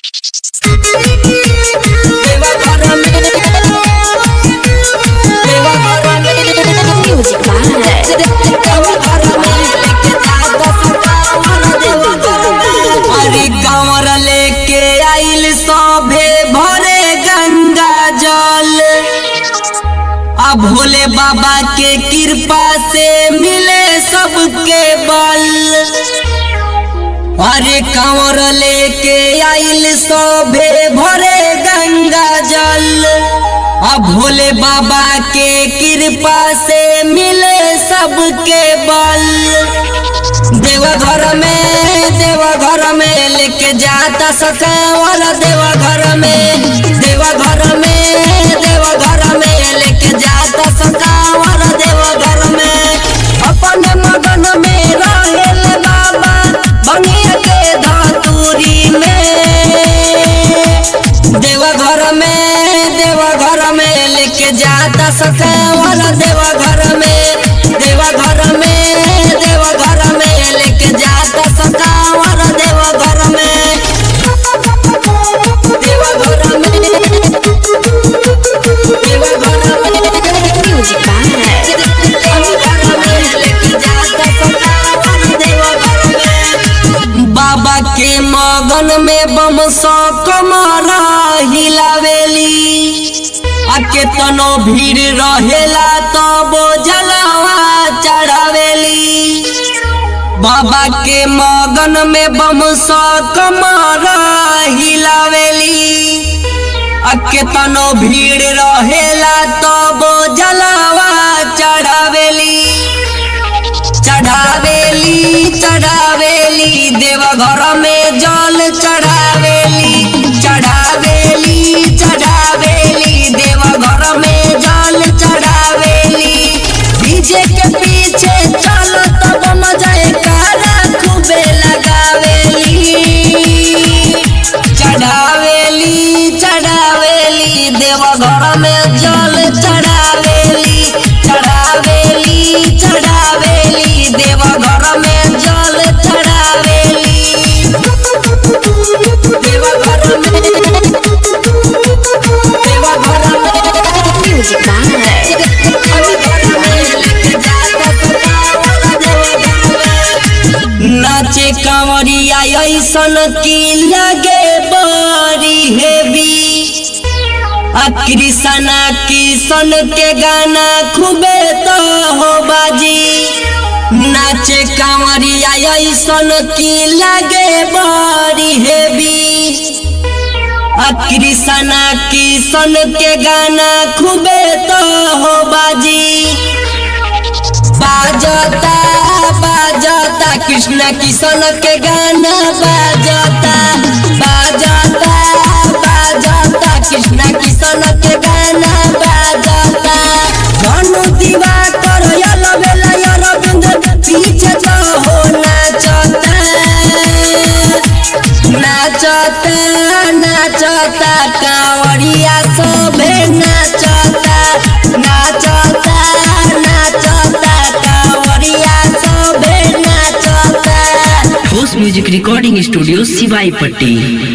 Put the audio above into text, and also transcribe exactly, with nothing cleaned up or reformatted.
अरे कांवर लेके आइल सभे भरे गंगा जल, अब भोले बाबा के कृपा से मिले सबके बल। अरे कांवर लेके आइल सभे भरे गंगा जल, अब भोले बाबा के कृपा से मिले सबके बल। देवघर में देवघर में लेके जाता सकावल, देवघर में देवघर में देवघर में लेके जाता सकावल, देवघर में अपन मगन में रहेल बाबा बनिया के धतूरी में। देवघर में देवघर में लेके जाता सकावल, देवघर में देवघर में देवघर में लेके जाता सकावल, देवघर में देवघर में देवघर में म्यूजिक बाय देवघर में लेके जाता सकावल, देवघर में। बाबा के मगन में बम सौ कमरा हिलावेली, आके तनो भीड़ रहेला तब जलवा चढ़ावेली। बाबा के मगन में बम सौ कमरा हिलावेली, आके तनो भीड़ रहेला तब जलवा चढ़ावेली चढ़ावेली चढ़ावेली देवघर में जल चढ़ावेली चढ़ावेली चढ़ावेली देवघर में जल चढ़ावेली। डीजे के पीछे चलो तब मजा कारा खूबे लगावेली चढ़ावेली चढ़ावेली देवघर में जल चढ़ावेली चढ़ावेली चढ़ावेली देवघर में जल चढ़ावेली देवघर में देवघर में म्यूजिक बाय नाचे कांवरिया ऐसन की लगे बड़ी हेवी, आ कृष्णा किशन के गाना खूबे तो हो बाजी। नाचे कांवरिया ऐसन की लगे बड़ी हेवी, आ कृष्णा किशन के गाना खूबे तो हो बाजी। बाजता बाजता कृष्णा किशन के गाना बाजता बाजता बाजता कृष्णा किशन के गाना बाजता। धनु दीवा कर यलो बेला यलो बिंद पीछे तो हो नाचता नाचता नाचता कांवरिया सभे नाचता नाचता नाचता कांवरिया सभे नाचता। Host music recording studio Siwai पट्टी।